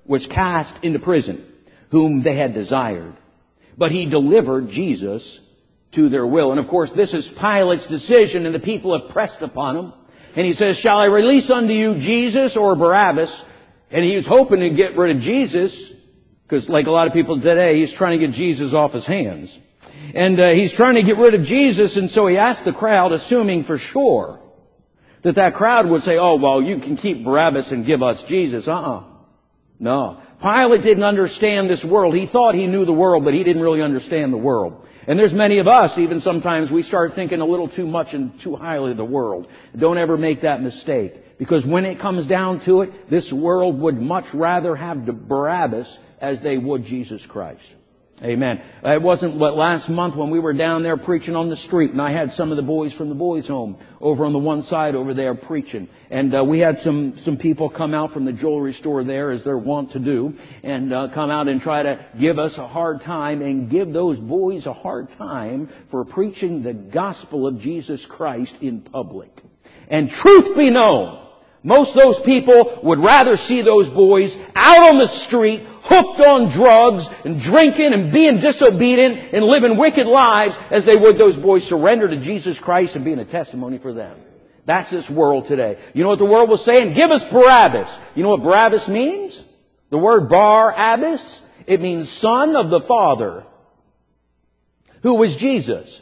was cast into prison, whom they had desired. But he delivered Jesus to their will. And of course, this is Pilate's decision, and the people have pressed upon him. And he says, shall I release unto you Jesus or Barabbas? And he was hoping to get rid of Jesus, because like a lot of people today, he's trying to get Jesus off his hands. And he's trying to get rid of Jesus, and so he asked the crowd, assuming for sure that crowd would say, oh, well, you can keep Barabbas and give us Jesus. No. Pilate didn't understand this world. He thought he knew the world, but he didn't really understand the world. And there's many of us, even sometimes, we start thinking a little too much and too highly of the world. Don't ever make that mistake. Because when it comes down to it, this world would much rather have Barabbas as they would Jesus Christ. Amen. It wasn't but last month when we were down there preaching on the street, and I had some of the boys from the boys' home over on the one side over there preaching. And we had some people come out from the jewelry store there, as they're wont to do, and come out and try to give us a hard time and give those boys a hard time for preaching the gospel of Jesus Christ in public. And truth be known, most of those people would rather see those boys out on the street, hooked on drugs and drinking and being disobedient and living wicked lives as they would those boys surrender to Jesus Christ and being a testimony for them. That's this world today. You know what the world was saying? Give us Barabbas. You know what Barabbas means? The word Bar-Abbas, it means son of the Father. Who was Jesus?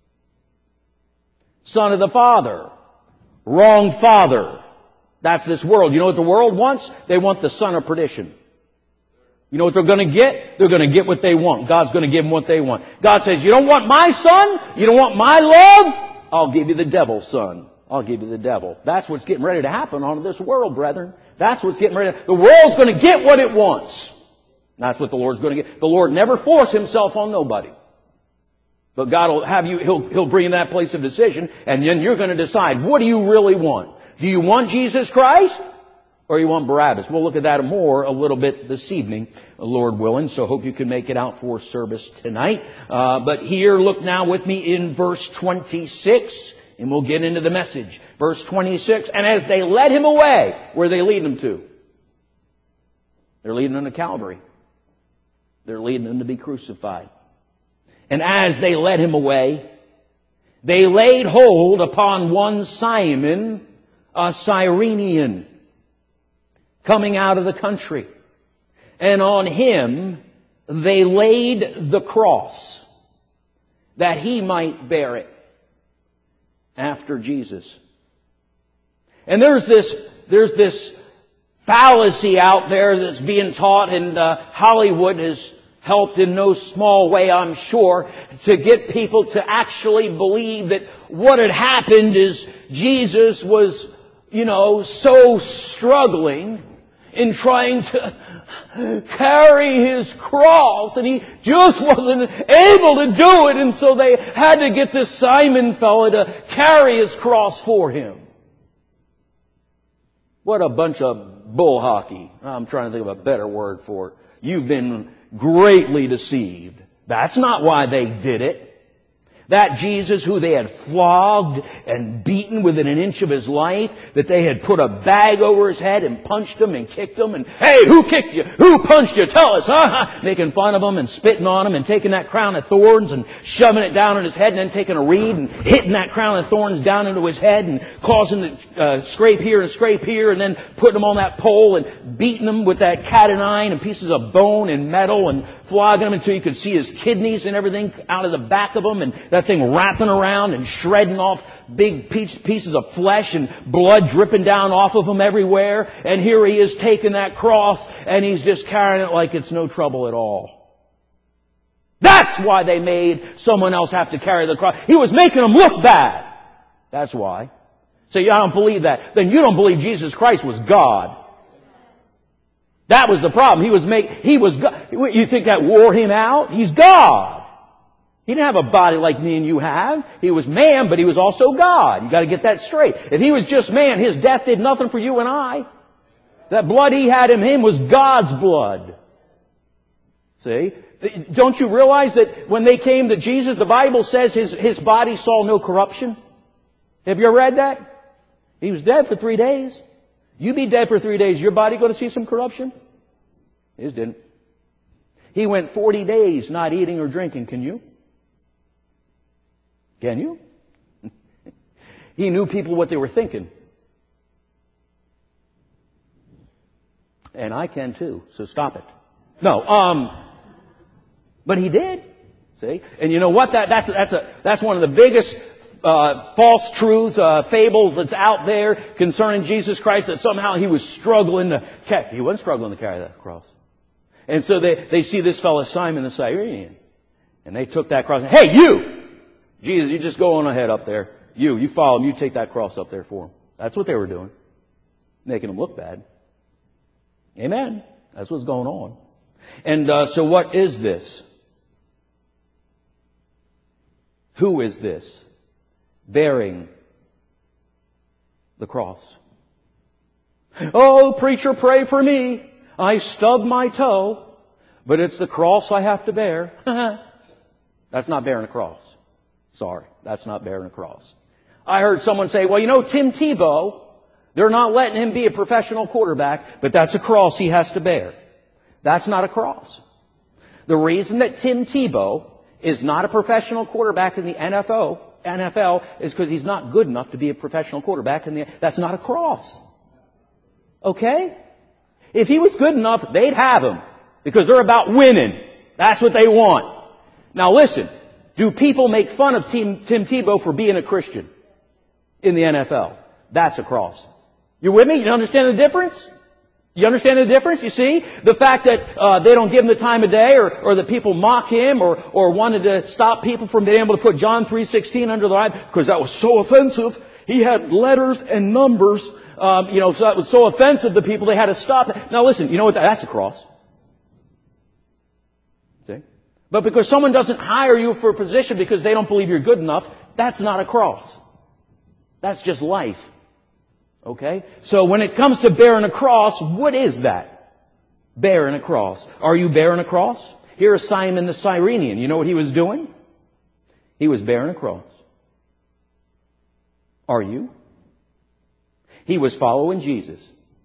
Son of the Father. Wrong father. That's this world. You know what the world wants? They want the son of perdition. You know what they're going to get? They're going to get what they want. God's going to give them what they want. God says, you don't want my son? You don't want my love? I'll give you the devil's son. I'll give you the devil. That's what's getting ready to happen on this world, brethren. That's what's getting ready. The world's going to get what it wants. That's what the Lord's going to get. The Lord never force himself on nobody. But God will have you, He'll bring you to that place of decision, and then you're going to decide, what do you really want? Do you want Jesus Christ? Or you want Barabbas? We'll look at that more a little bit this evening, Lord willing. So hope you can make it out for service tonight. But here, look now with me in verse 26, and we'll get into the message. Verse 26, and as they led him away, where they lead him to? They're leading him to Calvary. They're leading him to be crucified. And as they led him away, they laid hold upon one Simon, a Cyrenian, coming out of the country. And on him they laid the cross, that he might bear it after Jesus. And there's this fallacy out there that's being taught, and Hollywood has helped in no small way, I'm sure, to get people to actually believe that what had happened is Jesus was, so struggling in trying to carry his cross, and he just wasn't able to do it, and so they had to get this Simon fella to carry his cross for him. What a bunch of bull hockey. I'm trying to think of a better word for it. You've been greatly deceived. That's not why they did it. That Jesus who they had flogged and beaten within an inch of his life, that they had put a bag over his head and punched him and kicked him, and, hey, who kicked you? Who punched you? Tell us, huh? Making fun of him and spitting on him and taking that crown of thorns and shoving it down in his head, and then taking a reed and hitting that crown of thorns down into his head and causing to scrape here and then putting him on that pole and beating him with that cat o' nine and pieces of bone and metal and flogging him until you could see his kidneys and everything out of the back of him, and that thing wrapping around and shredding off big pieces of flesh and blood dripping down off of him everywhere. And here he is taking that cross, and he's just carrying it like it's no trouble at all. That's why they made someone else have to carry the cross. He was making them look bad. That's why. So I don't believe that. Then you don't believe Jesus Christ was God. That was the problem. He was God. You think that wore him out? He's God. He didn't have a body like me and you have. He was man, but he was also God. You got to get that straight. If he was just man, his death did nothing for you and I. That blood he had in him was God's blood. See? Don't you realize that when they came to Jesus, the Bible says his body saw no corruption? Have you ever read that? He was dead for 3 days. You be dead for 3 days, your body going to see some corruption? His didn't. He went 40 days not eating or drinking. Can you? Can you? He knew people what they were thinking. And I can too, so stop it. No, but he did. See? And you know what? That's one of the biggest false truths, fables that's out there concerning Jesus Christ, that somehow he was struggling to carry. He wasn't struggling to carry that cross. And so they see this fellow Simon the Cyrenian, and they took that cross. And, hey, you! Jesus, you just go on ahead up there. You follow him. You take that cross up there for him. That's what they were doing. Making him look bad. Amen. That's what's going on. And so what is this? Who is this bearing the cross? Oh, preacher, pray for me. I stubbed my toe, but it's the cross I have to bear. That's not bearing a cross. Sorry, that's not bearing a cross. I heard someone say, well, you know, Tim Tebow, they're not letting him be a professional quarterback, but that's a cross he has to bear. That's not a cross. The reason that Tim Tebow is not a professional quarterback in the NFL is because he's not good enough to be a professional quarterback that's not a cross. Okay? If he was good enough, they'd have him. Because they're about winning. That's what they want. Now listen, do people make fun of Tim Tebow for being a Christian in the NFL? That's a cross. You with me? You understand the difference? You understand the difference? You see? The fact that they don't give him the time of day, or that people mock him, or wanted to stop people from being able to put John 3:16 under the eye because that was so offensive. He had letters and numbers, so that was so offensive to people they had to stop it. Now listen, you know what? That's a cross. See? But because someone doesn't hire you for a position because they don't believe you're good enough, that's not a cross. That's just life. Okay? So when it comes to bearing a cross, what is that? Bearing a cross. Are you bearing a cross? Here's Simon the Cyrenian. You know what he was doing? He was bearing a cross. Are you? He was following Jesus.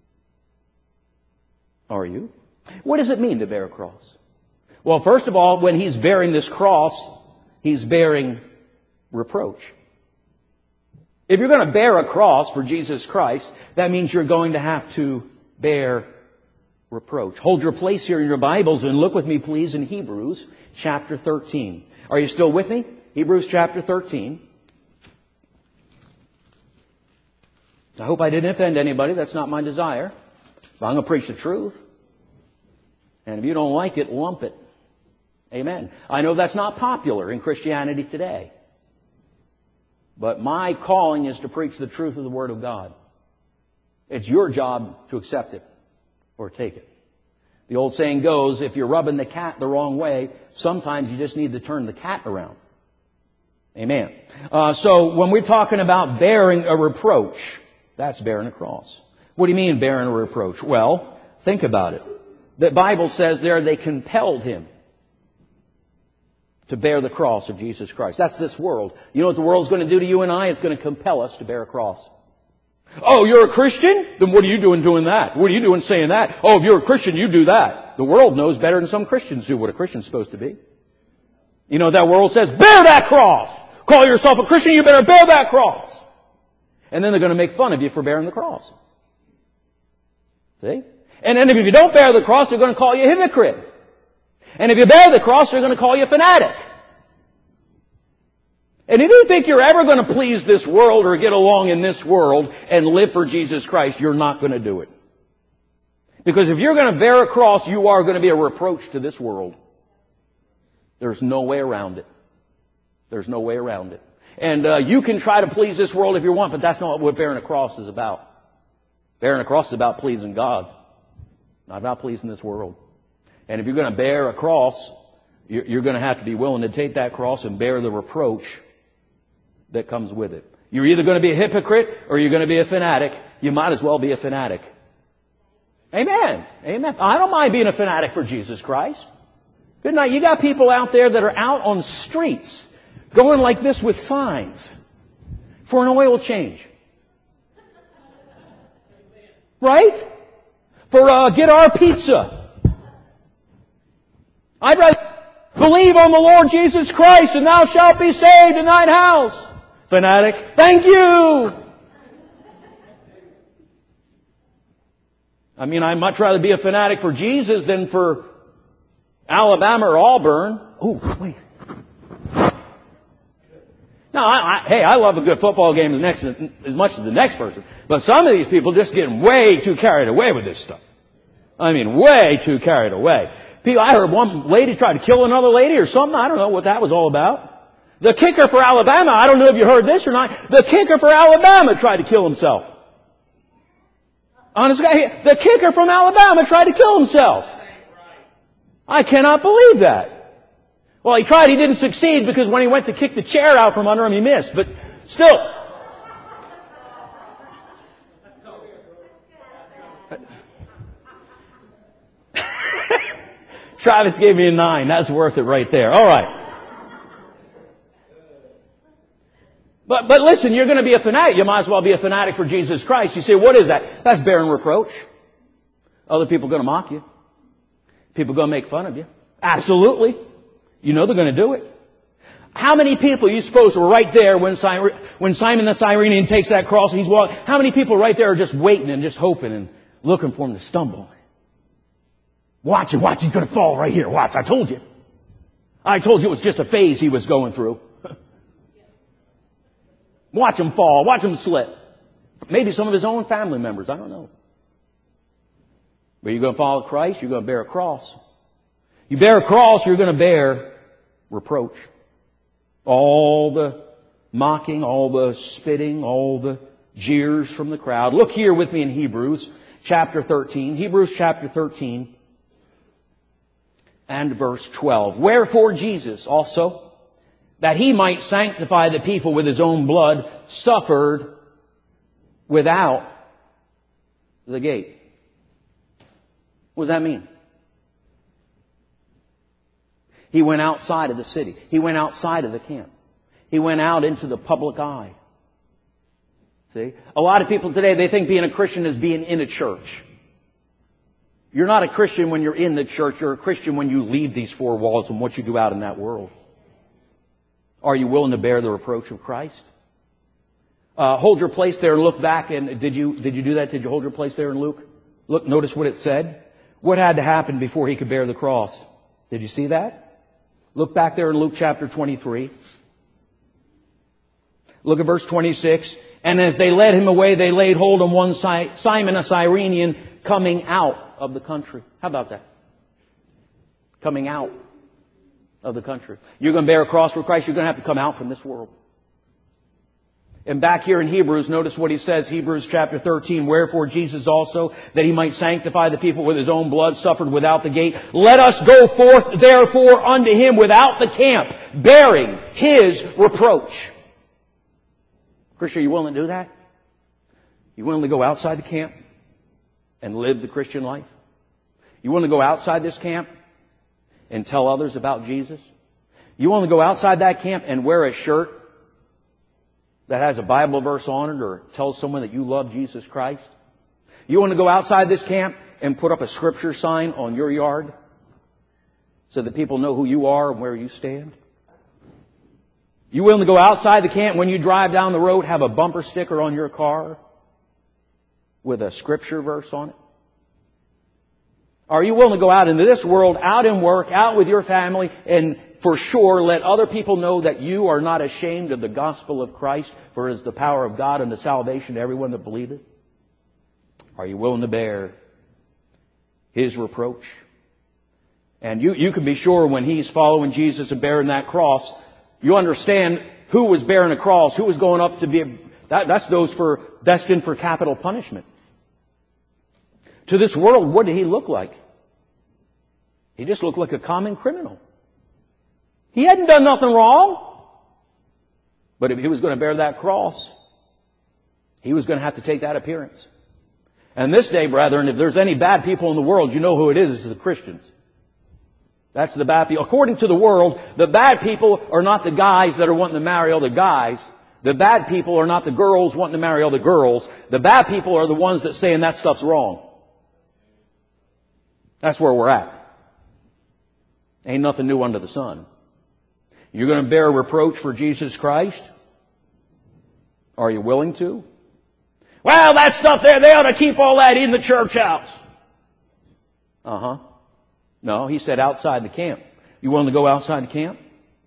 Are you? What does it mean to bear a cross? Well, first of all, when he's bearing this cross, he's bearing reproach. If you're going to bear a cross for Jesus Christ, that means you're going to have to bear reproach. Hold your place here in your Bibles and look with me, please, in Hebrews chapter 13. Are you still with me? Hebrews chapter 13. I hope I didn't offend anybody. That's not my desire. But I'm going to preach the truth. And if you don't like it, lump it. Amen. I know that's not popular in Christianity today. But my calling is to preach the truth of the Word of God. It's your job to accept it or take it. The old saying goes, if you're rubbing the cat the wrong way, sometimes you just need to turn the cat around. Amen. So when we're talking about bearing a reproach, that's bearing a cross. What do you mean bearing a reproach? Well, think about it. The Bible says there they compelled him to bear the cross of Jesus Christ. That's this world. You know what the world's going to do to you and I? It's going to compel us to bear a cross. Oh, you're a Christian? Then what are you doing that? What are you doing saying that? Oh, if you're a Christian, you do that. The world knows better than some Christians do what a Christian's supposed to be. You know what that world says? Bear that cross! Call yourself a Christian, you better bear that cross! And then they're going to make fun of you for bearing the cross. See? And then if you don't bear the cross, they're going to call you a hypocrite. And if you bear the cross, they're going to call you a fanatic. And if you think you're ever going to please this world or get along in this world and live for Jesus Christ, you're not going to do it. Because if you're going to bear a cross, you are going to be a reproach to this world. There's no way around it. There's no way around it. And you can try to please this world if you want, but that's not what bearing a cross is about. Bearing a cross is about pleasing God, not about pleasing this world. And if you're going to bear a cross, you're going to have to be willing to take that cross and bear the reproach that comes with it. You're either going to be a hypocrite or you're going to be a fanatic. You might as well be a fanatic. Amen. Amen. I don't mind being a fanatic for Jesus Christ. Good night. You got people out there that are out on streets going like this with signs for an oil change. Right? For get our pizza. I'd rather believe on the Lord Jesus Christ and thou shalt be saved in thine house. Fanatic, thank you! I mean, I'd much rather be a fanatic for Jesus than for Alabama or Auburn. Oh, wait. Now, I love a good football game as much as the next person. But some of these people just getting way too carried away with this stuff. I mean, way too carried away. I heard one lady try to kill another lady or something. I don't know what that was all about. The kicker for Alabama, I don't know if you heard this or not, the kicker for Alabama tried to kill himself. Honest guy, the kicker from Alabama tried to kill himself. I cannot believe that. Well, he tried, he didn't succeed because when he went to kick the chair out from under him, he missed. But still. Travis gave me a 9. That's worth it right there. All right. But listen, you're going to be a fanatic. You might as well be a fanatic for Jesus Christ. You say, what is that? That's bearing reproach. Other people are going to mock you. People are going to make fun of you. Absolutely. You know they're going to do it. How many people you suppose were right there when Simon the Cyrenian takes that cross and he's walking? How many people right there are just waiting and just hoping and looking for him to stumble? Watch him, watch, he's going to fall right here. Watch, I told you. I told you it was just a phase he was going through. Watch him fall, watch him slip. Maybe some of his own family members, I don't know. But you're going to follow Christ, you're going to bear a cross. You bear a cross, you're going to bear reproach. All the mocking, all the spitting, all the jeers from the crowd. Look here with me in Hebrews chapter 13. Hebrews chapter 13 and verse 12. Wherefore Jesus also, that he might sanctify the people with his own blood, suffered without the gate. What does that mean? He went outside of the city. He went outside of the camp. He went out into the public eye. See? A lot of people today, they think being a Christian is being in a church. You're not a Christian when you're in the church. You're a Christian when you leave these four walls and what you do out in that world. Are you willing to bear the reproach of Christ? Hold your place there and look back. And did you do that? Did you hold your place there in Luke? Look, notice what it said. What had to happen before he could bear the cross? Did you see that? Look back there in Luke chapter 23. Look at verse 26. And as they led him away, they laid hold on one Simon a Cyrenian coming out of the country. How about that? Coming out of the country. You're going to bear a cross for Christ, you're going to have to come out from this world. And back here in Hebrews, notice what he says, Hebrews chapter 13, wherefore Jesus also, that he might sanctify the people with his own blood, suffered without the gate. Let us go forth therefore unto him without the camp, bearing his reproach. Christian, are you willing to do that? You willing to go outside the camp and live the Christian life? You willing to go outside this camp and tell others about Jesus? You willing to go outside that camp and wear a shirt that has a Bible verse on it or tell someone that you love Jesus Christ? You want to go outside this camp and put up a scripture sign on your yard so that people know who you are and where you stand? You willing to go outside the camp when you drive down the road, have a bumper sticker on your car with a scripture verse on it? Are you willing to go out into this world, out in work, out with your family, and for sure let other people know that you are not ashamed of the gospel of Christ, for it is the power of God and the salvation to everyone that believeth? Are you willing to bear his reproach? And you can be sure when he's following Jesus and bearing that cross, you understand who was bearing a cross, who was going up to be... That's those destined for capital punishment. To this world, what did he look like? He just looked like a common criminal. He hadn't done nothing wrong. But if he was going to bear that cross, he was going to have to take that appearance. And this day, brethren, if there's any bad people in the world, you know who it is. It's the Christians. That's the bad people. According to the world, the bad people are not the guys that are wanting to marry other guys. The bad people are not the girls wanting to marry other girls. The bad people are the ones that saying that stuff's wrong. That's where we're at. Ain't nothing new under the sun. You're going to bear reproach for Jesus Christ? Are you willing to? Well, that stuff there, they ought to keep all that in the church house. Uh-huh. No, he said outside the camp. You willing to go outside the camp?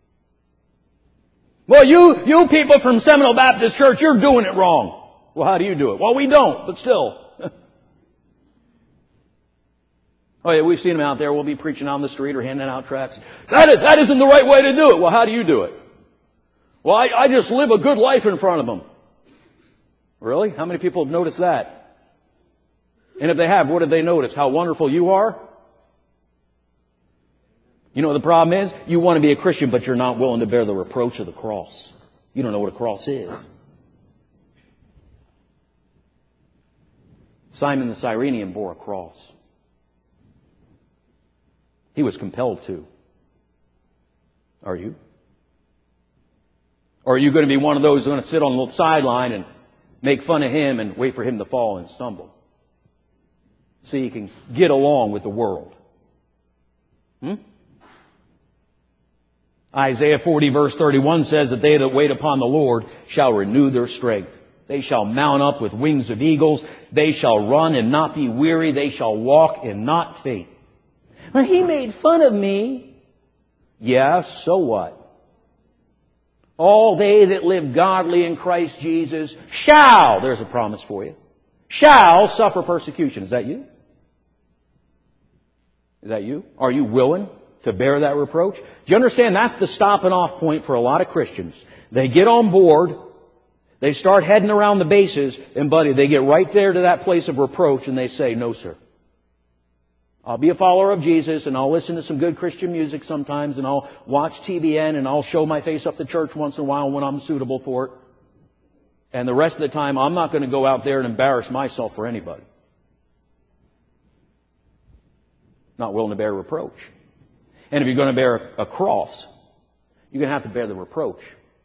Well, you people from Seminole Baptist Church, you're doing it wrong. Well, how do you do it? Well, we don't, but still. Oh yeah, we've seen them out there. We'll be preaching on the street or handing out tracts. That isn't the right way to do it. Well, how do you do it? Well, I just live a good life in front of them. Really? How many people have noticed that? And if they have, what have they noticed? How wonderful you are? You know what the problem is? You want to be a Christian, but you're not willing to bear the reproach of the cross. You don't know what a cross is. Simon the Cyrenian bore a cross. He was compelled to. Are you? Or are you going to be one of those who are going to sit on the sideline and make fun of him and wait for him to fall and stumble? So you can get along with the world. Isaiah 40 verse 31 says that they that wait upon the Lord shall renew their strength. They shall mount up with wings of eagles. They shall run and not be weary. They shall walk and not faint. Well, he made fun of me. Yeah, so what? All they that live godly in Christ Jesus shall, there's a promise for you, shall suffer persecution. Is that you? Is that you? Are you willing to bear that reproach? Do you understand? That's the stopping off point for a lot of Christians. They get on board, they start heading around the bases, and buddy, they get right there to that place of reproach and they say, no sir. I'll be a follower of Jesus and I'll listen to some good Christian music sometimes and I'll watch TBN and I'll show my face up to church once in a while when I'm suitable for it. And the rest of the time I'm not going to go out there and embarrass myself for anybody. Not willing to bear reproach. And if you're going to bear a cross, you're going to have to bear the reproach.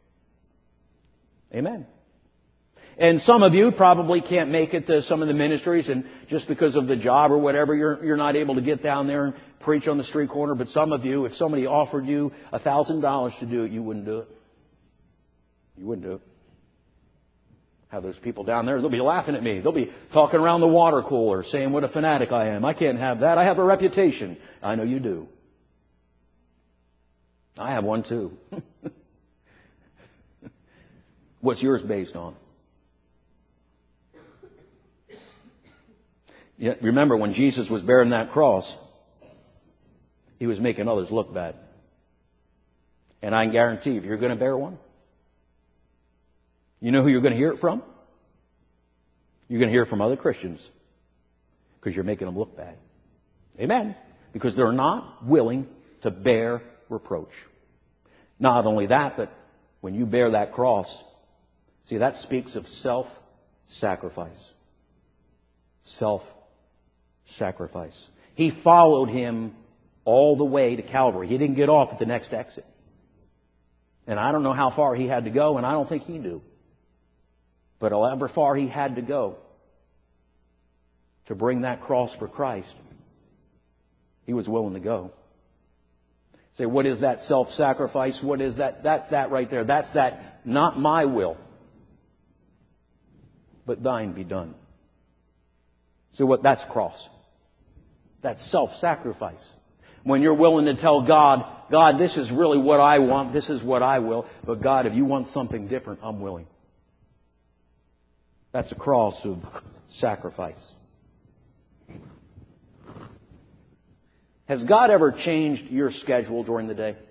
Amen. And some of you probably can't make it to some of the ministries, and just because of the job or whatever, you're not able to get down there and preach on the street corner. But some of you, if somebody offered you $1,000 to do it, you wouldn't do it. You wouldn't do it. Have those people down there, they'll be laughing at me. They'll be talking around the water cooler, saying what a fanatic I am. I can't have that. I have a reputation. I know you do. I have one too. What's yours based on? Yet remember, when Jesus was bearing that cross, He was making others look bad. And I can guarantee if you're going to bear one, you know who you're going to hear it from? You're going to hear it from other Christians. Because you're making them look bad. Amen. Because they're not willing to bear reproach. Not only that, but when you bear that cross, see, that speaks of self-sacrifice. Self-sacrifice. He followed Him all the way to Calvary. He didn't get off at the next exit. And I don't know how far He had to go, and I don't think He knew. But however far He had to go to bring that cross for Christ, He was willing to go. Say, what is that self-sacrifice? What is that? That's that right there. That's that, not my will, but thine be done. So what? That's cross. That's self-sacrifice. When you're willing to tell God, God, this is really what I want. This is what I will. But God, if you want something different, I'm willing. That's a cross of sacrifice. Has God ever changed your schedule during the day?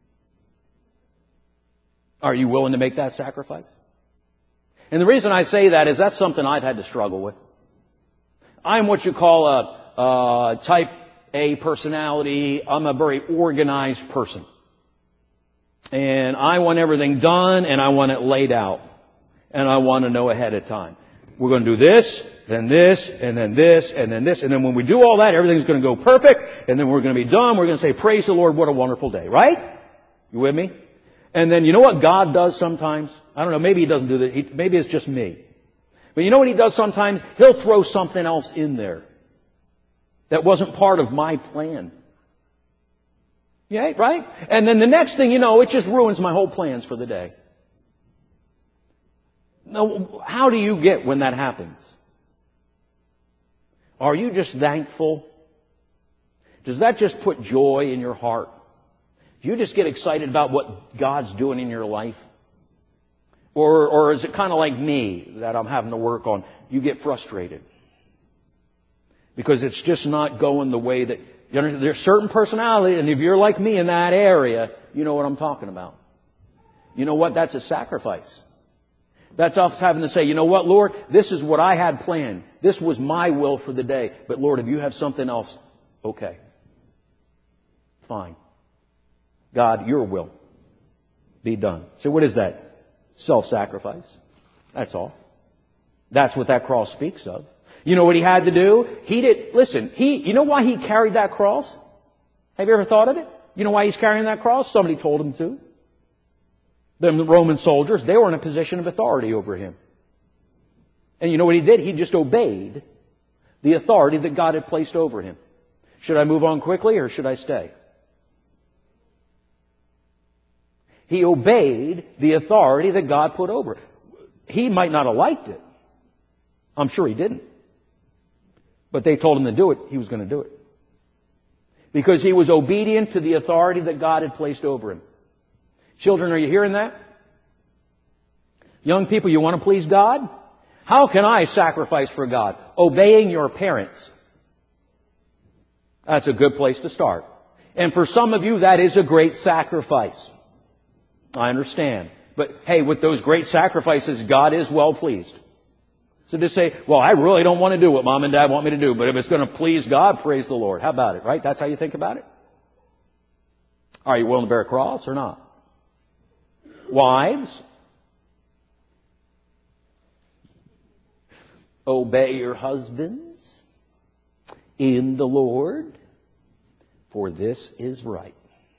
Are you willing to make that sacrifice? And the reason I say that is that's something I've had to struggle with. I'm what you call a type A personality. I'm a very organized person. And I want everything done and I want it laid out. And I want to know ahead of time. We're going to do this, then this, and then this, and then this. And then when we do all that, everything's going to go perfect. And then we're going to be done. We're going to say, praise the Lord, what a wonderful day. Right? You with me? And then you know what God does sometimes? I don't know, maybe He doesn't do that. Maybe it's just me. But you know what He does sometimes? He'll throw something else in there that wasn't part of my plan. Yeah, right? And then the next thing you know, it just ruins my whole plans for the day. Now, how do you get when that happens? Are you just thankful? Does that just put joy in your heart? Do you just get excited about what God's doing in your life? Or is it kind of like me that I'm having to work on? You get frustrated. Because it's just not going the way that... There's certain personality, and if you're like me in that area, you know what I'm talking about. You know what? That's a sacrifice. That's us having to say, you know what, Lord? This is what I had planned. This was my will for the day. But Lord, if you have something else, okay. Fine. God, your will be done. So what is that? Self-sacrifice. That's all. That's what that cross speaks of. You know what he had to do? You know why he carried that cross? Have you ever thought of it? You know why he's carrying that cross? Somebody told him to. The Roman soldiers, they were in a position of authority over him. And you know what he did? He just obeyed the authority that God had placed over him. Should I move on quickly or should I stay? He obeyed the authority that God put over. He might not have liked it. I'm sure he didn't. But they told him to do it. He was going to do it. Because he was obedient to the authority that God had placed over him. Children, are you hearing that? Young people, you want to please God? How can I sacrifice for God? Obeying your parents. That's a good place to start. And for some of you, that is a great sacrifice. I understand. But hey, with those great sacrifices, God is well pleased. So just say, well, I really don't want to do what Mom and Dad want me to do, but if it's going to please God, praise the Lord. How about it, right? That's how you think about it? Are you willing to bear a cross or not? Wives, obey your husbands in the Lord, for this is right.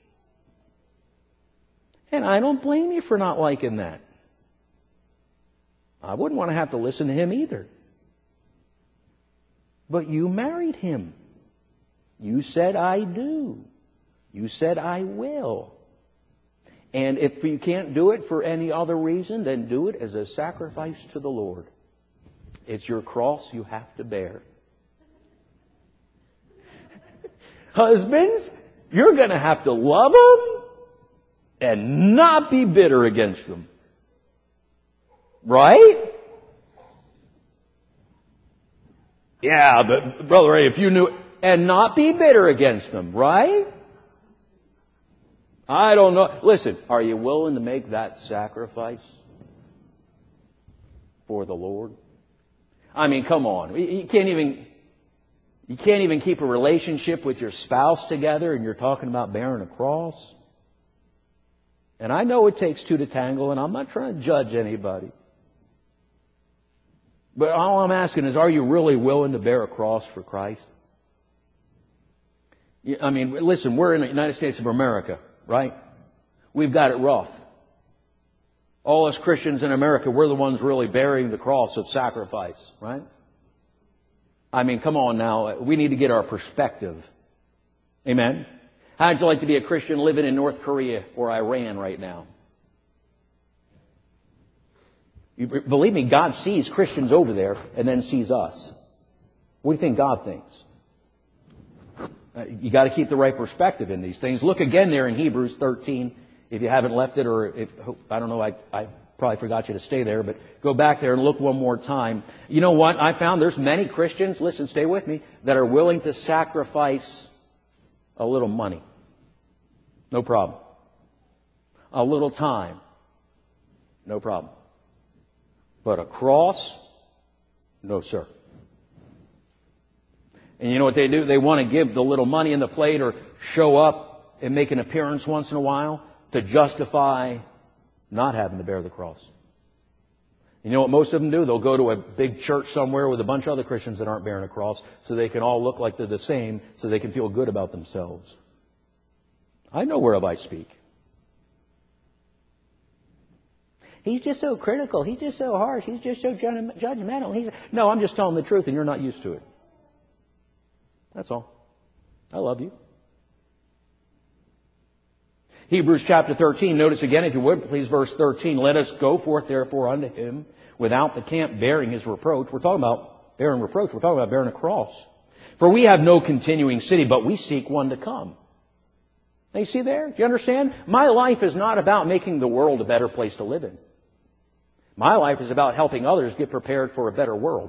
And I don't blame you for not liking that. I wouldn't want to have to listen to him either. But you married him. You said, I do. You said, I will. And if you can't do it for any other reason, then do it as a sacrifice to the Lord. It's your cross you have to bear. Husbands, you're going to have to love them and not be bitter against them. Right? Yeah, but Brother Ray, if you knew... And not be bitter against them, right? I don't know. Listen, are you willing to make that sacrifice for the Lord? I mean, come on. You can't even keep a relationship with your spouse together and you're talking about bearing a cross. And I know it takes two to tangle, and I'm not trying to judge anybody. But all I'm asking is, are you really willing to bear a cross for Christ? I mean, listen, we're in the United States of America, right? We've got it rough. All us Christians in America, we're the ones really bearing the cross of sacrifice, right? I mean, come on now. We need to get our perspective. Amen? How'd you like to be a Christian living in North Korea or Iran right now? Believe me, God sees Christians over there and then sees us. What do you think God thinks? You got to keep the right perspective in these things. Look again there in Hebrews 13. If you haven't left it, or if, I don't know, I probably forgot you to stay there, but go back there and look one more time. You know what? I found there's many Christians, listen, stay with me, that are willing to sacrifice a little money. No problem. A little time. No problem. But a cross? No, sir. And you know what they do? They want to give the little money in the plate or show up and make an appearance once in a while to justify not having to bear the cross. You know what most of them do? They'll go to a big church somewhere with a bunch of other Christians that aren't bearing a cross so they can all look like they're the same, so they can feel good about themselves. I know whereof I speak. He's just so critical. He's just so harsh. He's just so judgmental. No, I'm just telling the truth and you're not used to it. That's all. I love you. Hebrews chapter 13, notice again, if you would, please, verse 13. Let us go forth, therefore, unto him without the camp bearing his reproach. We're talking about bearing reproach. We're talking about bearing a cross. For we have no continuing city, but we seek one to come. Now you see there? Do you understand? My life is not about making the world a better place to live in. My life is about helping others get prepared for a better world.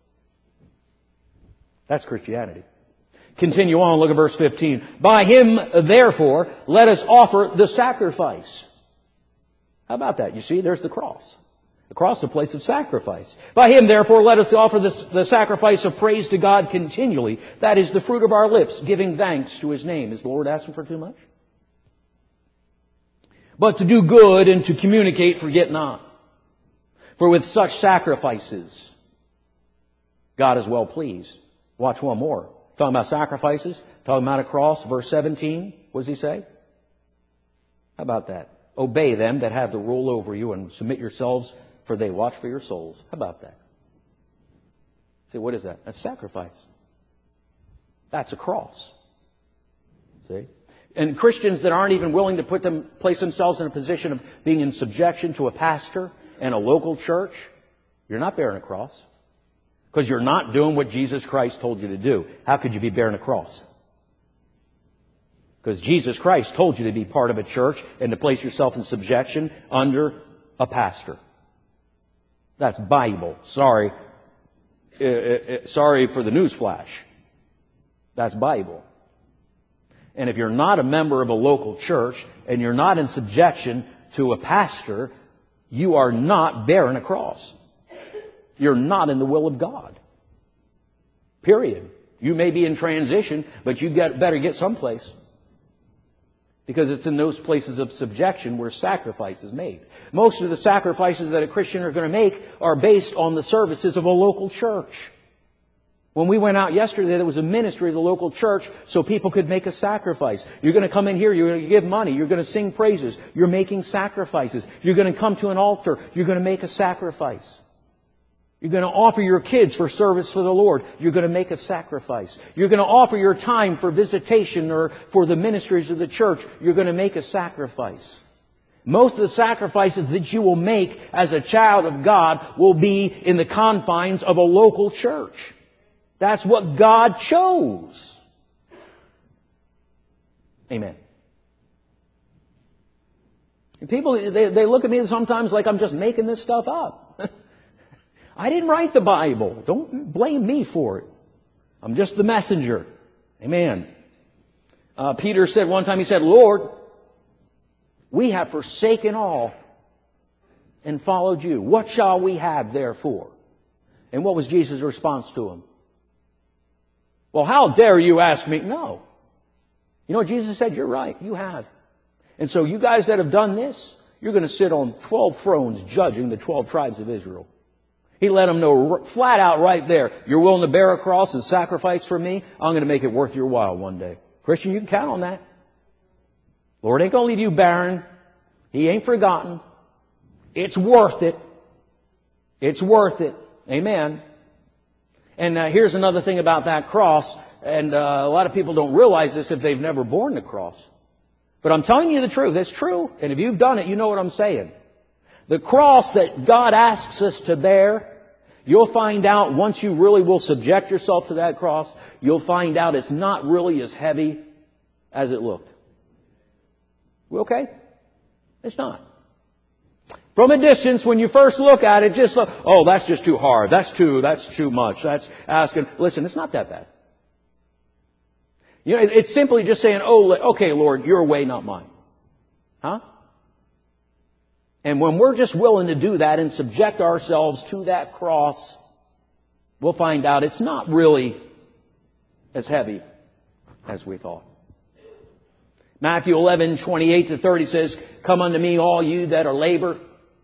That's Christianity. Continue on, look at verse 15. By him, therefore, let us offer the sacrifice. How about that? You see, there's the cross. The cross is a place of sacrifice. By him, therefore, let us offer the sacrifice of praise to God continually. That is the fruit of our lips, giving thanks to his name. Is the Lord asking for too much? But to do good and to communicate, forget not. For with such sacrifices, God is well pleased. Watch one more. Talking about sacrifices, talking about a cross, verse 17. What does he say? How about that? Obey them that have the rule over you and submit yourselves, for they watch for your souls. How about that? See, what is that? That's sacrifice. That's a cross. See? And Christians that aren't even willing to place themselves in a position of being in subjection to a pastor and a local church, you're not bearing a cross. Because you're not doing what Jesus Christ told you to do. How could you be bearing a cross? Because Jesus Christ told you to be part of a church and to place yourself in subjection under a pastor. That's Bible. Sorry for the newsflash. That's Bible. And if you're not a member of a local church and you're not in subjection to a pastor, you are not bearing a cross. You're not in the will of God. Period. You may be in transition, but you better get someplace. Because it's in those places of subjection where sacrifice is made. Most of the sacrifices that a Christian are going to make are based on the services of a local church. When we went out yesterday, there was a ministry of the local church so people could make a sacrifice. You're going to come in here, you're going to give money, you're going to sing praises, you're making sacrifices. You're going to come to an altar, you're going to make a sacrifice. You're going to offer your kids for service for the Lord. You're going to make a sacrifice. You're going to offer your time for visitation or for the ministries of the church. You're going to make a sacrifice. Most of the sacrifices that you will make as a child of God will be in the confines of a local church. That's what God chose. Amen. And people, they look at me sometimes like I'm just making this stuff up. I didn't write the Bible. Don't blame me for it. I'm just the messenger. Amen. Peter said one time, he said, Lord, we have forsaken all and followed you. What shall we have therefore? And what was Jesus' response to him? Well, how dare you ask me? No. You know what Jesus said? You're right. You have. And so you guys that have done this, you're going to sit on 12 thrones judging the 12 tribes of Israel. He let them know flat out right there, you're willing to bear a cross and sacrifice for me? I'm going to make it worth your while one day. Christian, you can count on that. Lord ain't going to leave you barren. He ain't forgotten. It's worth it. It's worth it. Amen. And here's another thing about that cross, and a lot of people don't realize this if they've never borne the cross. But I'm telling you the truth. It's true. And if you've done it, you know what I'm saying. The cross that God asks us to bear, you'll find out once you really will subject yourself to that cross, you'll find out it's not really as heavy as it looked. We okay? It's not. From a distance, when you first look at it, just look, oh, that's just too hard. That's too much. That's asking. Listen, it's not that bad. You know, it's simply just saying, oh, okay, Lord, your way, not mine. Huh? And when we're just willing to do that and subject ourselves to that cross, we'll find out it's not really as heavy as we thought. Matthew 11:28-30 says, come unto me, all you that labor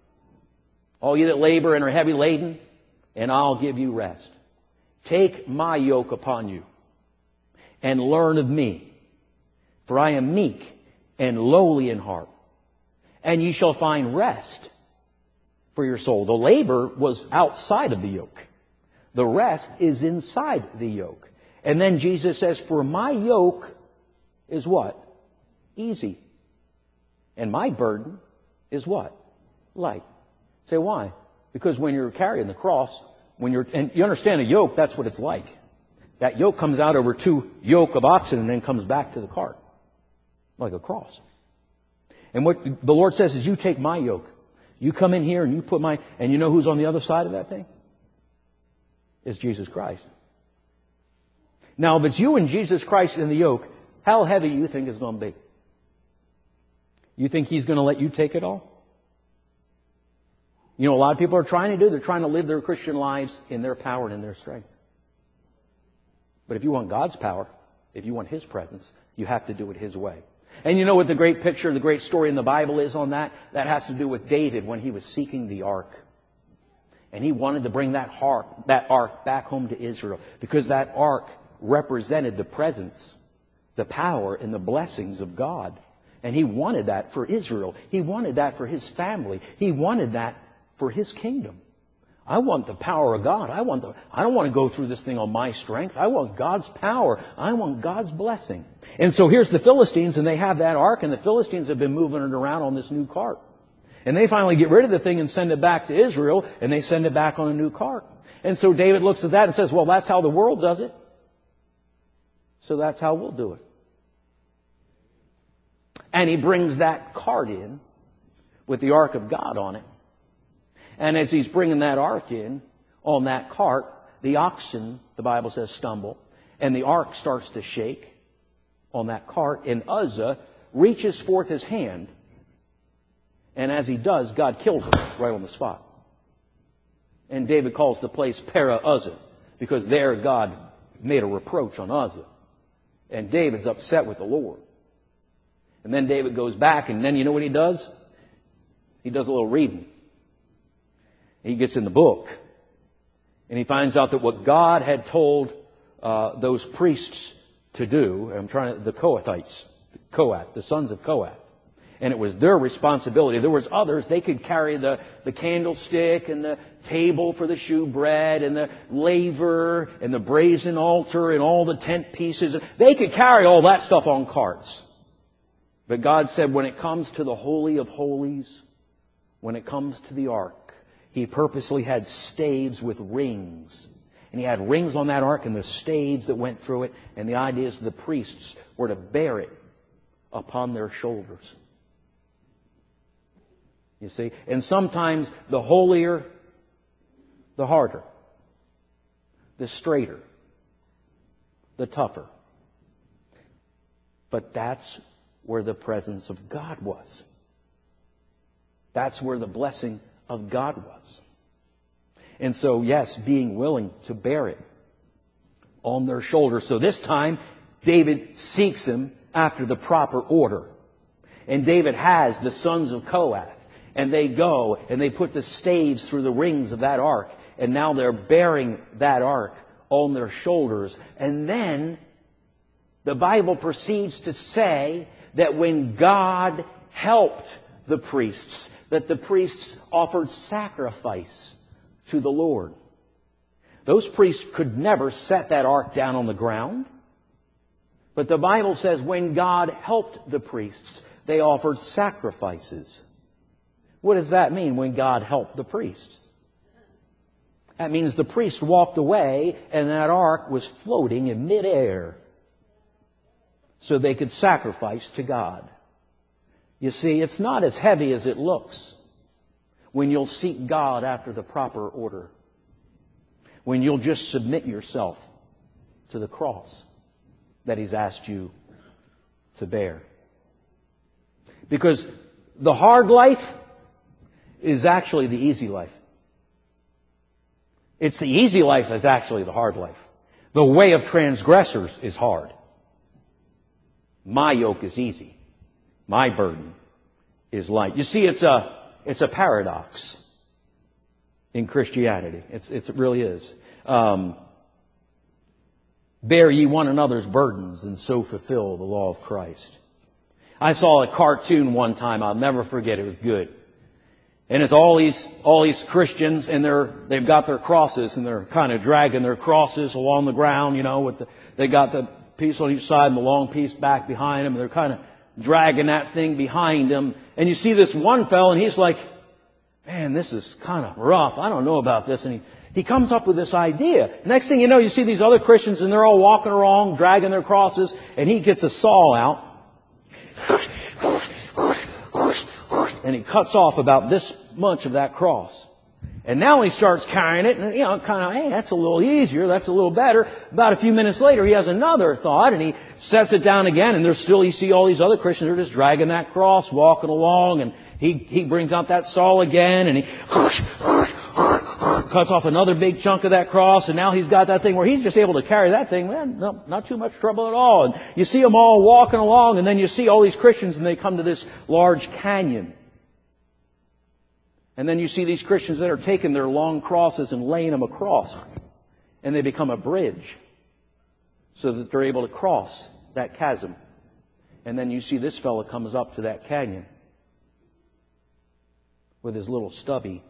and are heavy laden, and I'll give you rest. Take my yoke upon you and learn of me, for I am meek and lowly in heart, and ye shall find rest for your soul. The labor was outside of the yoke. The rest is inside the yoke. And then Jesus says, for my yoke is what? Easy. And my burden is what? Light. Say, why? Because when you're carrying the cross, and you understand a yoke, that's what it's like. That yoke comes out over 2 yoke of oxen and then comes back to the cart. Like a cross. And what the Lord says is, you take my yoke. You come in here and you put and you know who's on the other side of that thing? It's Jesus Christ. Now, if it's you and Jesus Christ in the yoke, how heavy do you think it's going to be? You think He's going to let you take it all? You know, a lot of people are trying to do, they're trying to live their Christian lives in their power and in their strength. But if you want God's power, if you want His presence, you have to do it His way. And you know what the great picture, the great story in the Bible is on that? That has to do with David when he was seeking the ark. And he wanted to bring that ark back home to Israel. Because that ark represented the presence, the power, and the blessings of God. And he wanted that for Israel. He wanted that for his family. He wanted that for his kingdom. I want the power of God. I don't want to go through this thing on my strength. I want God's power. I want God's blessing. And so here's the Philistines, and they have that ark, and the Philistines have been moving it around on this new cart. And they finally get rid of the thing and send it back to Israel, and they send it back on a new cart. And so David looks at that and says, well, that's how the world does it. So that's how we'll do it. And he brings that cart in with the ark of God on it. And as he's bringing that ark in on that cart, the oxen, the Bible says, stumble. And the ark starts to shake on that cart. And Uzzah reaches forth his hand. And as he does, God kills him right on the spot. And David calls the place Para-Uzzah, because there God made a reproach on Uzzah. And David's upset with the Lord. And then David goes back, and then you know what he does? He does a little reading. He gets in the book, and he finds out that what God had told those priests to do, the Kohathites, the sons of Kohath, and it was their responsibility. There was others, they could carry the candlestick and the table for the shewbread and the laver and the brazen altar and all the tent pieces. They could carry all that stuff on carts. But God said when it comes to the Holy of Holies, when it comes to the ark, He purposely had staves with rings. And He had rings on that ark and the staves that went through it. And the idea is the priests were to bear it upon their shoulders. You see? And sometimes the holier, the harder. The straighter. The tougher. But that's where the presence of God was. That's where the blessing of God was. And so, yes, being willing to bear it on their shoulders. So this time, David seeks him after the proper order. And David has the sons of Kohath. And they go and they put the staves through the rings of that ark. And now they're bearing that ark on their shoulders. And then the Bible proceeds to say that when God helped the priests, that the priests offered sacrifice to the Lord. Those priests could never set that ark down on the ground. But the Bible says when God helped the priests, they offered sacrifices. What does that mean when God helped the priests? That means the priests walked away and that ark was floating in midair so they could sacrifice to God. You see, it's not as heavy as it looks when you'll seek God after the proper order. When you'll just submit yourself to the cross that He's asked you to bear. Because the hard life is actually the easy life. It's the easy life that's actually the hard life. The way of transgressors is hard. My yoke is easy. My burden is light. You see, it's a paradox in Christianity. It really is. Bear ye one another's burdens and so fulfill the law of Christ. I saw a cartoon one time. I'll never forget. It was good. And it's all these Christians, and they've got their crosses, and they're kind of dragging their crosses along the ground, they got the piece on each side and the long piece back behind them, and they're kind of dragging that thing behind him. And you see this one fellow, and he's like, man, this is kind of rough. I don't know about this. And he comes up with this idea. Next thing you know, you see these other Christians, and they're all walking around, dragging their crosses, and he gets a saw out. And he cuts off about this much of that cross. And now he starts carrying it, and, kind of, hey, that's a little easier, that's a little better. About a few minutes later, he has another thought, and he sets it down again, and you see all these other Christians are just dragging that cross, walking along, and he brings out that saw again, and he cuts off another big chunk of that cross, and now he's got that thing where he's just able to carry that thing, man, no, not too much trouble at all. And you see them all walking along, and then you see all these Christians, and they come to this large canyon. And then you see these Christians that are taking their long crosses and laying them across. And they become a bridge so that they're able to cross that chasm. And then you see this fellow comes up to that canyon with his little stubby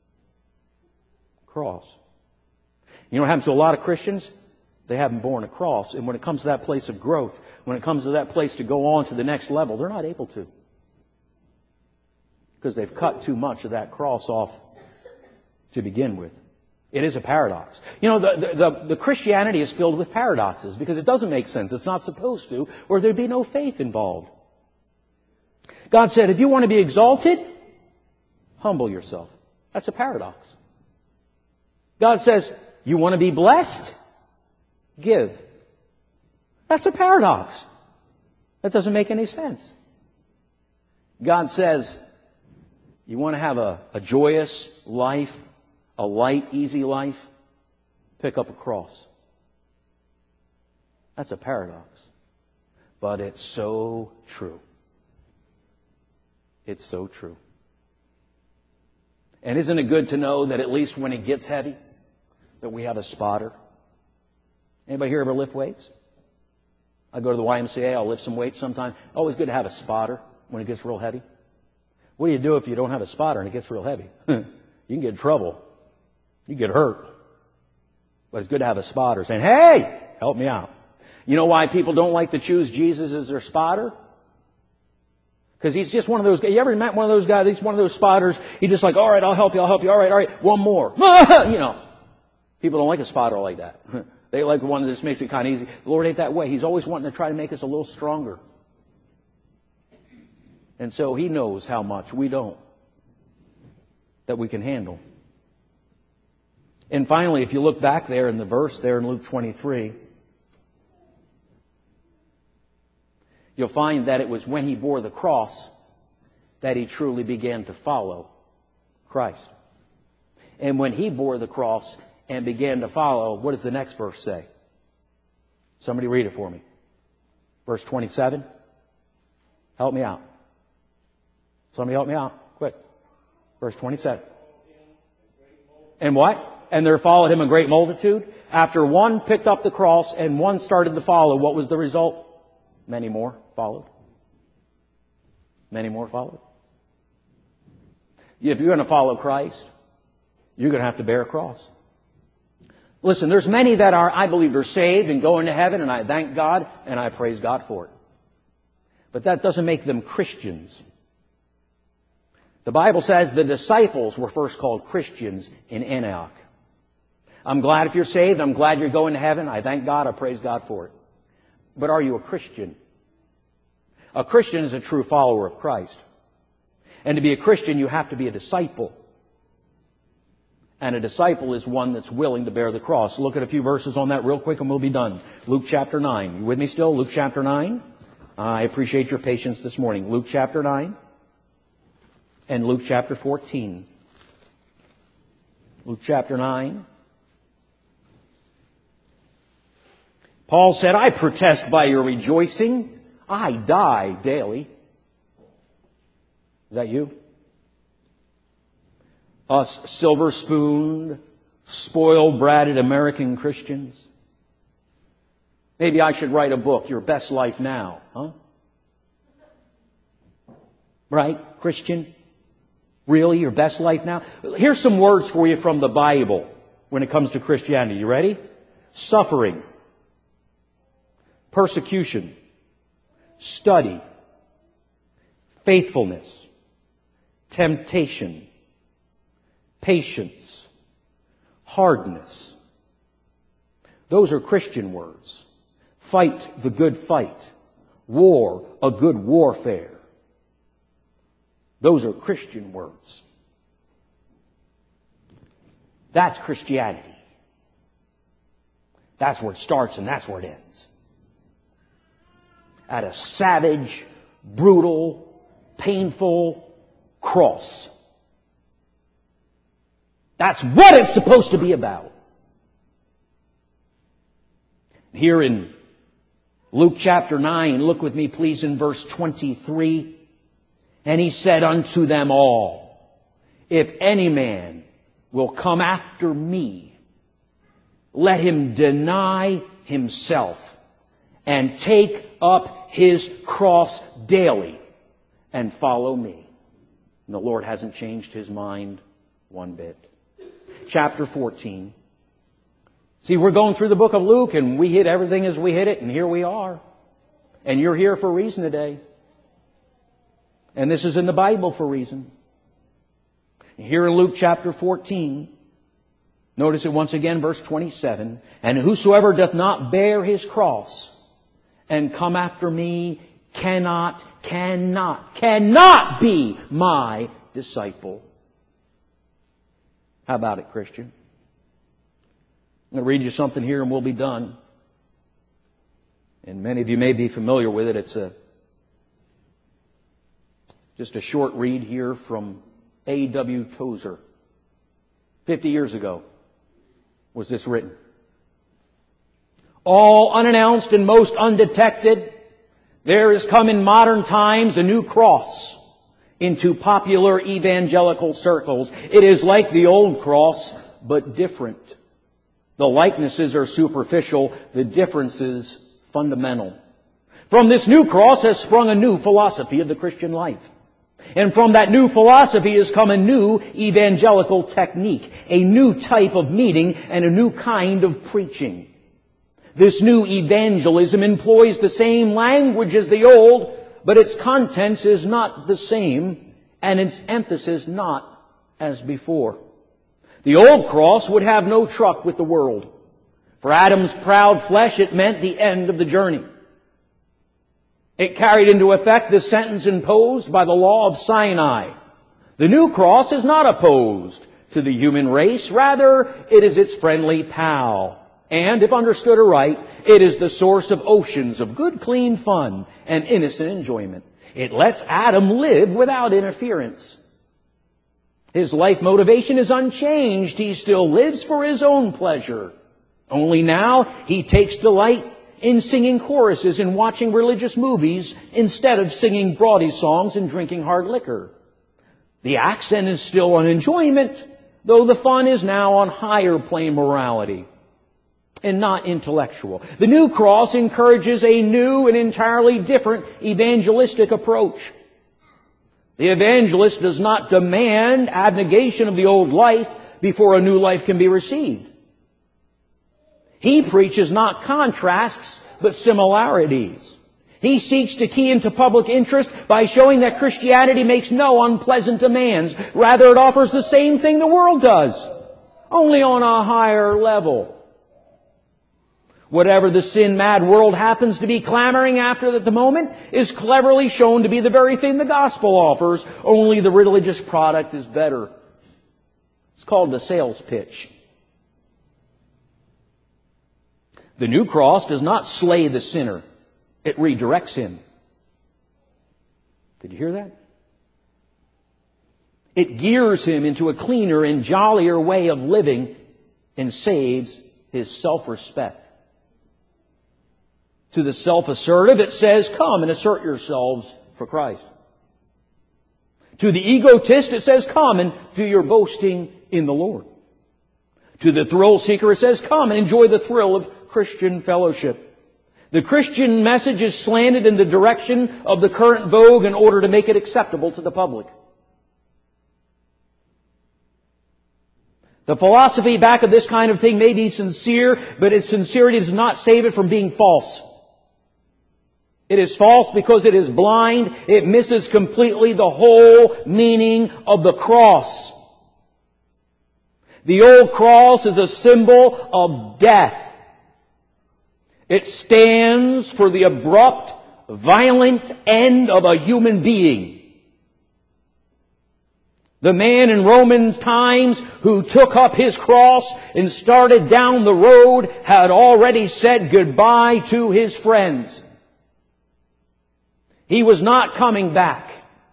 cross. You know what happens to a lot of Christians? They haven't borne a cross. And when it comes to that place of growth, when it comes to that place to go on to the next level, they're not able to. Because they've cut too much of that cross off to begin with. It is a paradox. The Christianity is filled with paradoxes because it doesn't make sense. It's not supposed to, or there'd be no faith involved. God said, if you want to be exalted, humble yourself. That's a paradox. God says, you want to be blessed? Give. That's a paradox. That doesn't make any sense. God says, you want to have a joyous life, a light, easy life? Pick up a cross. That's a paradox. But it's so true. It's so true. And isn't it good to know that at least when it gets heavy, that we have a spotter? Anybody here ever lift weights? I go to the YMCA, I'll lift some weights sometime. Always good to have a spotter when it gets real heavy. What do you do if you don't have a spotter and it gets real heavy? You can get in trouble. You get hurt. But it's good to have a spotter saying, hey, help me out. You know why people don't like to choose Jesus as their spotter? Because he's just one of those guys. You ever met one of those guys? He's one of those spotters. He's just like, all right, I'll help you. All right, one more. People don't like a spotter like that. They like one that just makes it kind of easy. The Lord ain't that way. He's always wanting to try to make us a little stronger. And so He knows how much we don't, that we can handle. And finally, if you look back there in the verse there in Luke 23, you'll find that it was when He bore the cross that He truly began to follow Christ. And when He bore the cross and began to follow, what does the next verse say? Somebody read it for me. Verse 27. Help me out. Somebody help me out. Quick. Verse 27. And what? And there followed Him a great multitude. After one picked up the cross and one started to follow, what was the result? Many more followed. Many more followed. If you're going to follow Christ, you're going to have to bear a cross. Listen, there's many that I believe are saved and going to heaven, and I thank God and I praise God for it. But that doesn't make them Christians. The Bible says the disciples were first called Christians in Antioch. I'm glad if you're saved. I'm glad you're going to heaven. I thank God. I praise God for it. But are you a Christian? A Christian is a true follower of Christ. And to be a Christian, you have to be a disciple. And a disciple is one that's willing to bear the cross. Look at a few verses on that real quick and we'll be done. Luke chapter 9. You with me still? Luke chapter 9. I appreciate your patience this morning. Luke chapter 9 and Luke chapter 14. Luke chapter 9. Paul said, I protest by your rejoicing. I die daily. Is that you? Us silver-spooned, spoiled-bratted American Christians. Maybe I should write a book, Your Best Life Now, huh? Right, Christian? Really, your best life now? Here's some words for you from the Bible when it comes to Christianity. You ready? Suffering. Persecution. Study. faithfulness, temptation, patience, hardness. Those are Christian words. Fight the good fight. War a good warfare. Those are Christian words. That's Christianity. That's where it starts and that's where it ends. At a savage, brutal, painful cross. That's what it's supposed to be about. Here in Luke chapter 9, look with me please in verse 23. And He said unto them all, if any man will come after me, let him deny himself and take up his cross daily and follow me. And the Lord hasn't changed His mind one bit. Chapter 14. See, we're going through the book of Luke and we hit everything as we hit it, and here we are. And you're here for a reason today. And this is in the Bible for a reason. Here in Luke chapter 14, notice it once again, verse 27. And whosoever doth not bear his cross and come after me cannot be my disciple. How about it, Christian? I'm going to read you something here and we'll be done. And many of you may be familiar with it. It's just a short read here from A.W. Tozer. 50 years ago was this written. All unannounced and most undetected, there is come in modern times a new cross into popular evangelical circles. It is like the old cross, but different. The likenesses are superficial, the differences fundamental. From this new cross has sprung a new philosophy of the Christian life. And from that new philosophy has come a new evangelical technique, a new type of meeting, and a new kind of preaching. This new evangelism employs the same language as the old, but its contents is not the same, and its emphasis not as before. The old cross would have no truck with the world. For Adam's proud flesh, it meant the end of the journey. It carried into effect the sentence imposed by the law of Sinai. The new cross is not opposed to the human race. Rather, it is its friendly pal. And, if understood aright, it is the source of oceans of good, clean fun and innocent enjoyment. It lets Adam live without interference. His life motivation is unchanged. He still lives for his own pleasure. Only now he takes delight in singing choruses and watching religious movies instead of singing bawdy songs and drinking hard liquor. The accent is still on enjoyment, though the fun is now on higher plane morality and not intellectual. The new cross encourages a new and entirely different evangelistic approach. The evangelist does not demand abnegation of the old life before a new life can be received. He preaches not contrasts, but similarities. He seeks to key into public interest by showing that Christianity makes no unpleasant demands. Rather, it offers the same thing the world does, only on a higher level. Whatever the sin-mad world happens to be clamoring after at the moment is cleverly shown to be the very thing the gospel offers, only the religious product is better. It's called the sales pitch. The new cross does not slay the sinner. It redirects him. Did you hear that? It gears him into a cleaner and jollier way of living and saves his self-respect. To the self-assertive, it says, come and assert yourselves for Christ. To the egotist, it says, come and do your boasting in the Lord. To the thrill seeker, it says, come and enjoy the thrill of Christian fellowship. The Christian message is slanted in the direction of the current vogue in order to make it acceptable to the public. The philosophy back of this kind of thing may be sincere, but its sincerity does not save it from being false. It is false because it is blind. It misses completely the whole meaning of the cross. The old cross is a symbol of death. It stands for the abrupt, violent end of a human being. The man in Roman times who took up his cross and started down the road had already said goodbye to his friends. He was not coming back.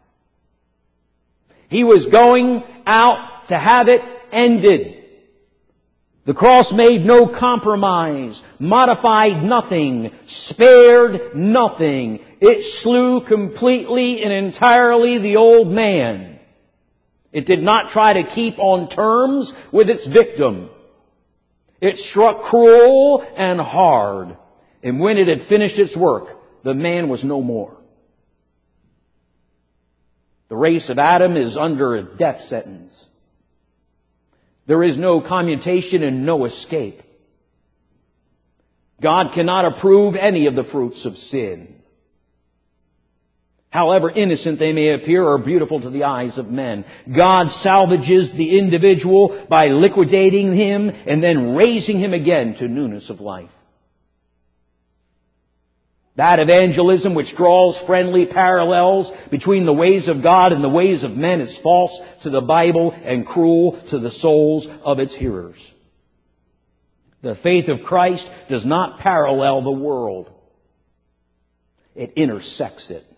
He was going out to have it ended. The cross made no compromise, modified nothing, spared nothing. It slew completely and entirely the old man. It did not try to keep on terms with its victim. It struck cruel and hard. And when it had finished its work, the man was no more. The race of Adam is under a death sentence. There is no commutation and no escape. God cannot approve any of the fruits of sin, however innocent they may appear or beautiful to the eyes of men. God salvages the individual by liquidating him and then raising him again to newness of life. That evangelism which draws friendly parallels between the ways of God and the ways of men is false to the Bible and cruel to the souls of its hearers. The faith of Christ does not parallel the world. It intersects it.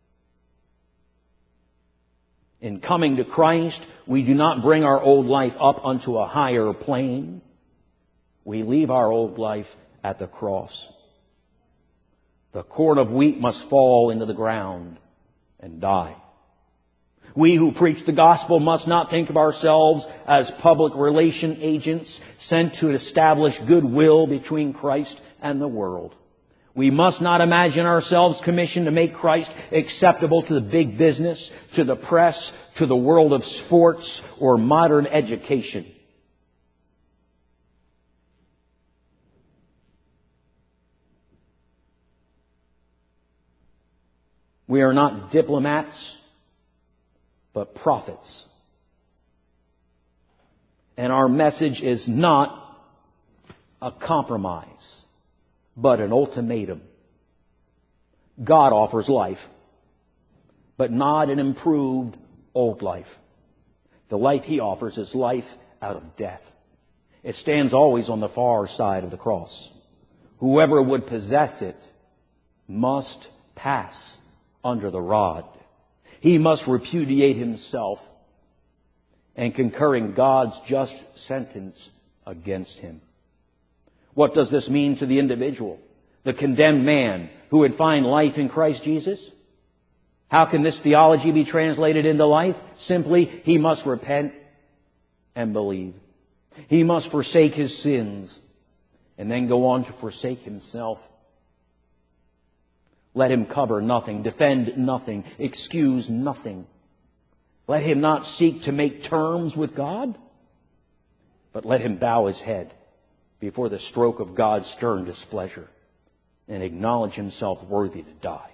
In coming to Christ, we do not bring our old life up unto a higher plane. We leave our old life at the cross. The corn of wheat must fall into the ground and die. We who preach the gospel must not think of ourselves as public relation agents sent to establish goodwill between Christ and the world. We must not imagine ourselves commissioned to make Christ acceptable to the big business, to the press, to the world of sports or modern education. We are not diplomats, but prophets. And our message is not a compromise, but an ultimatum. God offers life, but not an improved old life. The life He offers is life out of death. It stands always on the far side of the cross. Whoever would possess it must pass under the rod. He must repudiate himself and concurring God's just sentence against him. What does this mean to the individual, the condemned man who would find life in Christ Jesus? How can this theology be translated into life? Simply, he must repent and believe. He must forsake his sins and then go on to forsake himself. Let him cover nothing, defend nothing, excuse nothing. Let him not seek to make terms with God, but let him bow his head before the stroke of God's stern displeasure and acknowledge himself worthy to die.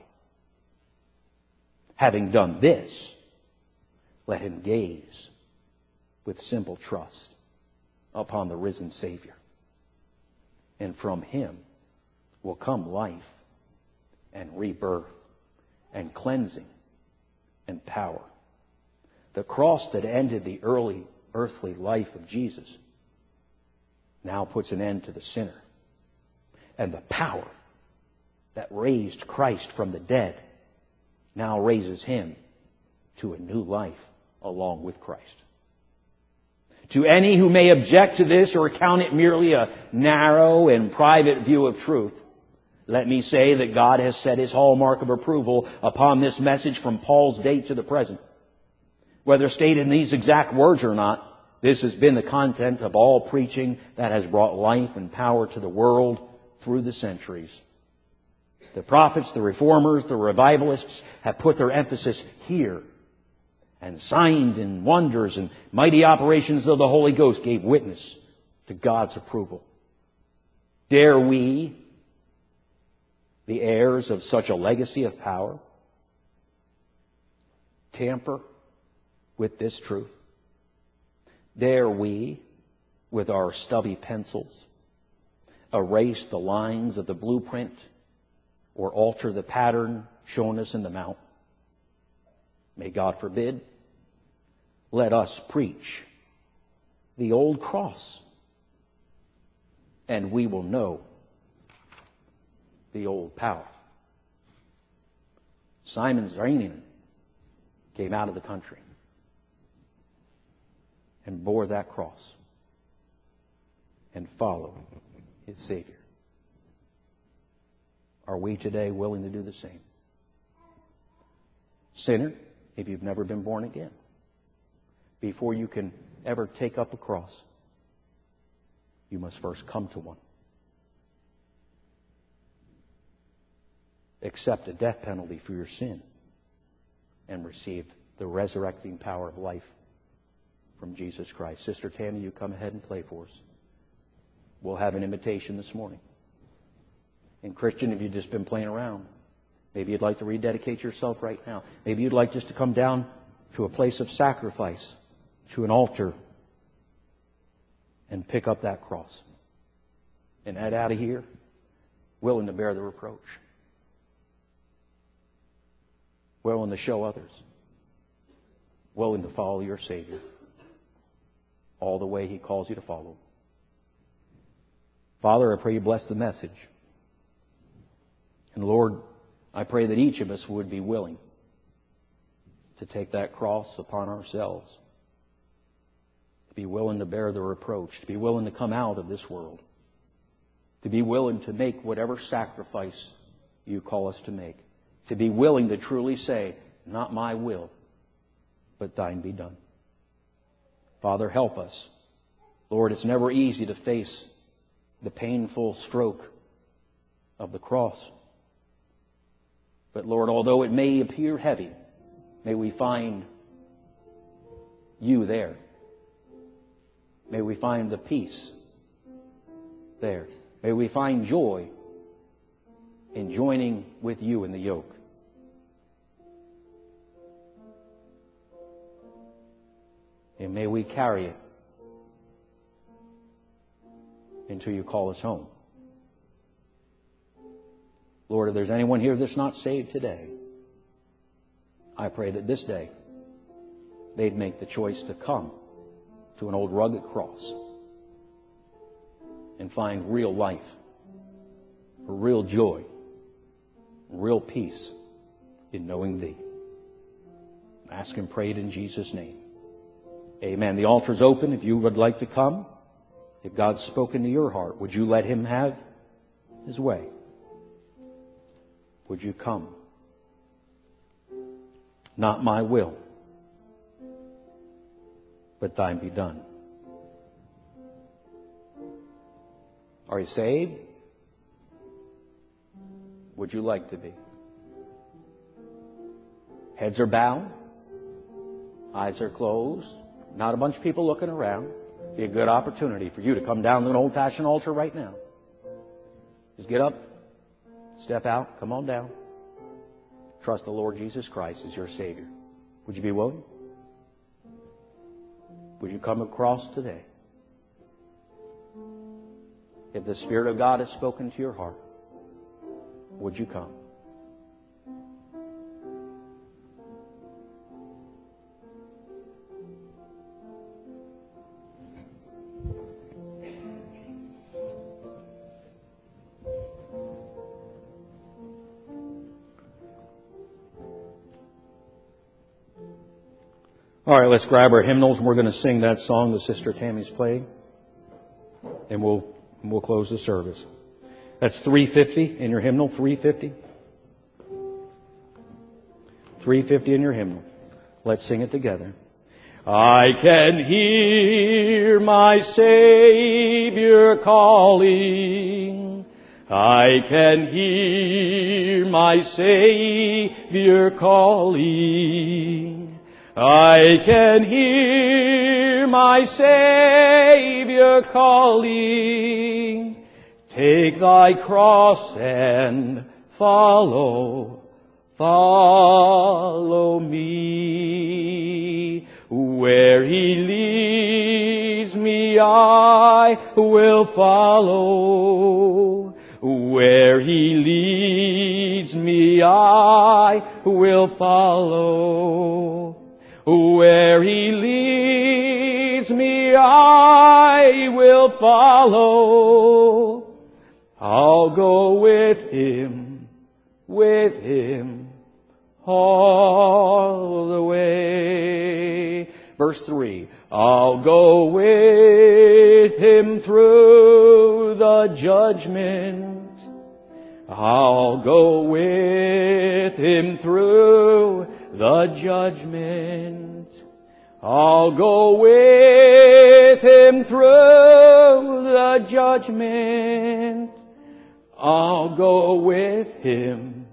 Having done this, let him gaze with simple trust upon the risen Savior. And from him will come life and rebirth and cleansing and power. The cross that ended the early earthly life of Jesus now puts an end to the sinner. And the power that raised Christ from the dead now raises him to a new life along with Christ. To any who may object to this or count it merely a narrow and private view of truth, let me say that God has set His hallmark of approval upon this message from Paul's date to the present. Whether stated in these exact words or not, this has been the content of all preaching that has brought life and power to the world through the centuries. The prophets, the reformers, the revivalists have put their emphasis here. And signs and wonders and mighty operations of the Holy Ghost gave witness to God's approval. Dare we the heirs of such a legacy of power, tamper with this truth? Dare we, with our stubby pencils, erase the lines of the blueprint or alter the pattern shown us in the mount? May God forbid. Let us preach the old cross, and we will know the old power. Simon Zanian came out of the country and bore that cross and followed his Savior. Are we today willing to do the same? Sinner, if you've never been born again, before you can ever take up a cross, you must first come to one. Accept a death penalty for your sin and receive the resurrecting power of life from Jesus Christ. Sister Tammy, you come ahead and play for us. We'll have an invitation this morning. And Christian, if you've just been playing around, maybe you'd like to rededicate yourself right now. Maybe you'd like just to come down to a place of sacrifice, to an altar, and pick up that cross. And head out of here willing to bear the reproach. Willing to show others. Willing to follow your Savior all the way He calls you to follow. Father, I pray you bless the message. And Lord, I pray that each of us would be willing to take that cross upon ourselves, to be willing to bear the reproach, to be willing to come out of this world, to be willing to make whatever sacrifice you call us to make, to be willing to truly say, not my will, but thine be done. Father, help us. Lord, it's never easy to face the painful stroke of the cross. But Lord, although it may appear heavy, may we find you there. May we find the peace there. May we find joy in joining with you in the yoke. And may we carry it until you call us home. Lord, if there's anyone here that's not saved today, I pray that this day they'd make the choice to come to an old rugged cross and find real life, real joy, real peace in knowing Thee. Ask and pray it in Jesus' name. Amen. The altar's open. If you would like to come, if God's spoken to your heart, would you let Him have His way? Would you come? Not my will, but thine be done. Are you saved? Would you like to be? Heads are bowed. Eyes are closed. Not a bunch of people looking around. Be a good opportunity for you to come down to an old-fashioned altar right now. Just get up, step out, come on down. Trust the Lord Jesus Christ as your Savior. Would you be willing? Would you come across today? If the Spirit of God has spoken to your heart, would you come? All right, let's grab our hymnals and we're going to sing that song that Sister Tammy's playing. And we'll close the service. That's 350 in your hymnal, 350. 350 in your hymnal. Let's sing it together. I can hear my Savior calling. I can hear my Savior calling. I can hear my Savior calling. Take thy cross and follow, follow me. Where He leads me, I will follow. Where He leads me, I will follow. Where He leads me, I will follow. I'll go with Him all the way. Verse 3, I'll go with Him through the judgment. I'll go with Him through the judgment. I'll go with Him through the judgment. I'll go with Him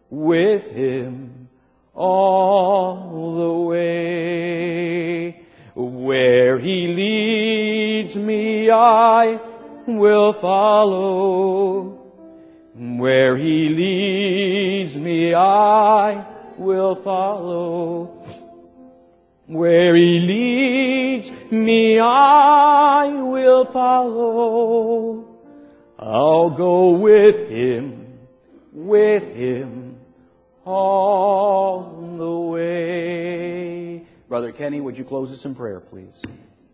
all the way. Where He leads me, I will follow. Where He leads me, I will follow. Where He leads me, I will follow. I'll go with Him all the way. Brother Kenny, would you close us in prayer, please?